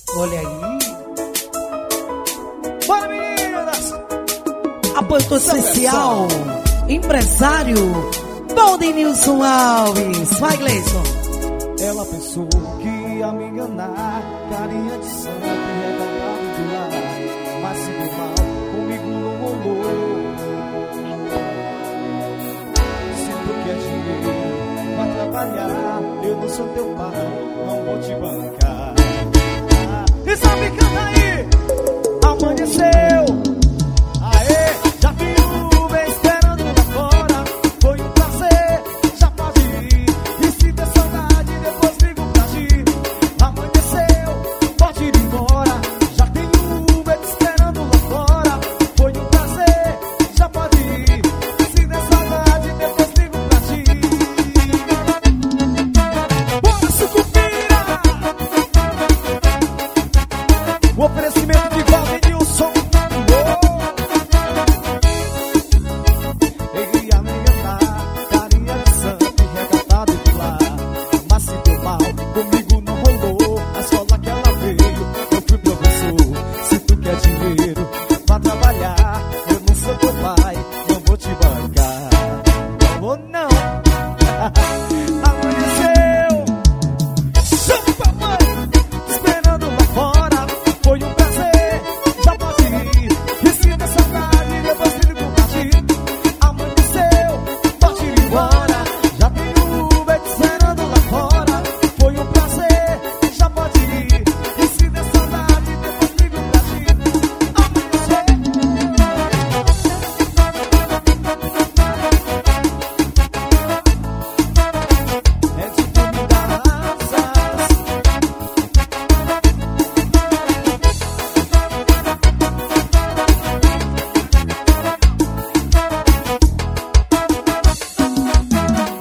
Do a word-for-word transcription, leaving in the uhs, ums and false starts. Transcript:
Olha aí. Bora, meninas! Apoio especial, empresário Valdinilson Alves. Vai, Gleison. Ela pensou que ia me enganar, carinha de santo e regalado de lá, mas se deu mal, comigo não rolou. Se tu quer dinheiro pra trabalhar, eu não sou teu pai, não vou te bancar.